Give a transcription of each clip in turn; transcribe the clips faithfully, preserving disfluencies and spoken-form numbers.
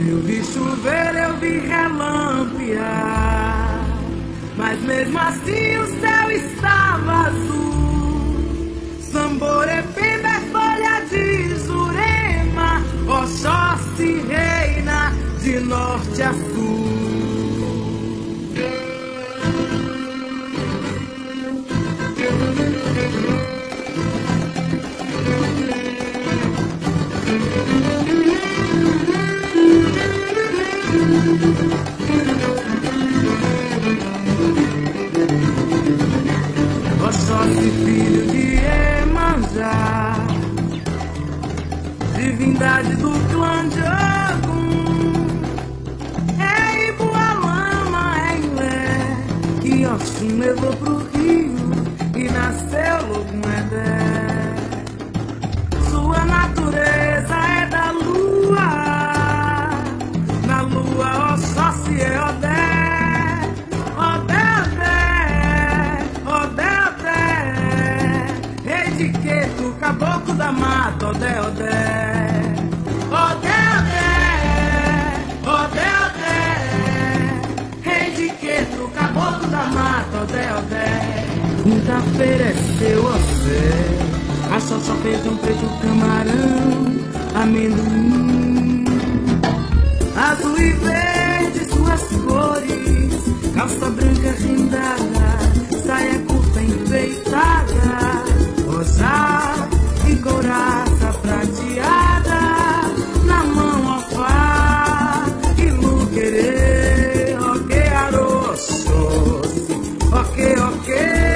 Eu vi chover, eu vi relampear, mas mesmo assim o céu estava azul. Samboré, Pemba, folha de Jurema, Oxóssi reina de norte a sul. Oxóssi, filho de Iemanjá, divindade do clã de Ogum, é Ibualama, é Ilé, que Oxum levou pro rio e nasceu Logumedé. Sua natureza é da lua, na lua Oxóssi é Odé. Caboclo da mata, Odé, Odé. Odé, Odé, Odé, Odé. Rei de Queto, caboclo da mata, Odé, Odé. Quinta-feira é seu ossé, a Xoxó, feijão preto, camarão, amendoim. Azul e verde suas cores, calça branca rendada, saia curta enfeitada, rosada e couraça prateada, na mão ofá e luquerê, ok, aroxosse, ok, ok.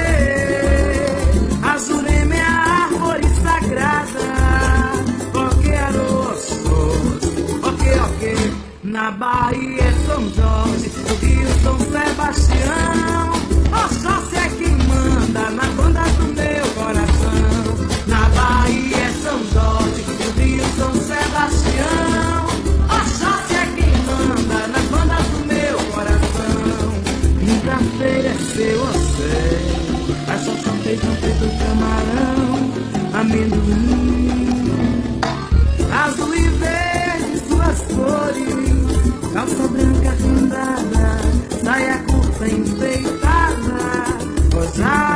A Jurema é a árvore sagrada, ok, aroxosse, ok, ok. Na Bahia é São Jorge, no Rio São Sebastião, Oxóssi é quem manda na banda do meu coração. Na Bahia é São Jorge, no Rio São Sebastião, Oxóssi é quem manda na banda do meu coração. Quinta-feira é seu ossé, a Xoxó, feijão preto, camarão, amendoim. Azul e verde suas cores, calça branca rendada, saia curta enfeitada, rosada